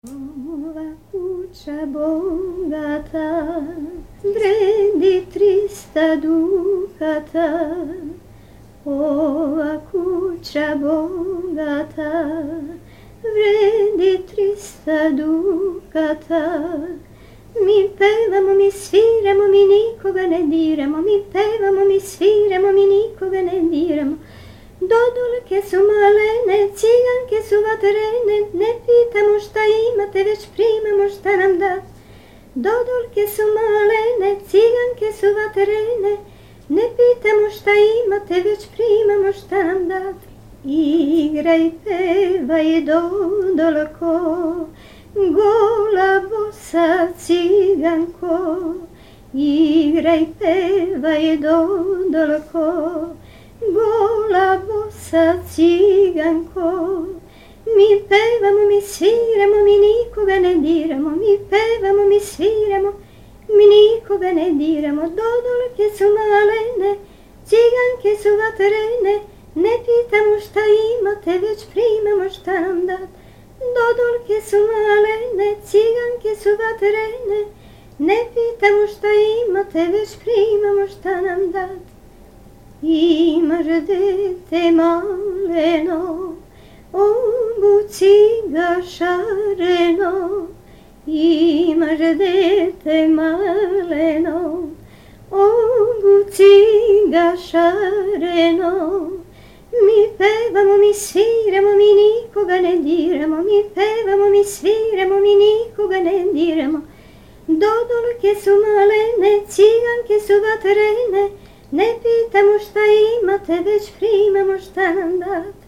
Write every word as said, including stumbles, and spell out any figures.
Ova kuća bogata vredi trista dukata. Ova kuća bogata vredi trista dukata. Mi pevamo, mi sviramo, mi nikoga ne diramo. Mi pevamo, mi sviramo, mi nikoga ne diramo. Dodolke su malene, ciganke su vatrene, ne pitamo šta imate, već primamo šta nam da. Dodolke su malene, ciganke su vatrene, ne pitamo šta imate, već primamo šta nam da. Igraj, pevaj, dodolko, gola bosa ciganko. Igraj, pevaj, dodolko, gola bosa ciganko. Mi pevamo, mi sviramo, mi nikoga ne diramo. Mi pevamo, mi sviramo, mi nikoga ne diramo. Dodolke su malene, ciganke su vatrene, ne pitamo šta imate, već primamo šta nam dat. Dodolke su malene, ciganke su vatrene, ne pitamo šta imate, već primamo šta nam dat. Imaš dete maleno, obuci ga šareno. Imaš dete maleno, obuci ga šareno. Mi pevamo, mi sviramo, mi nikoga ne diramo. Mi pevamo, mi sviramo, mi nikoga ne diramo. Dodolke su malene, ciganke su vatrene, ne pitamo šta imate, već primamo šta nam da.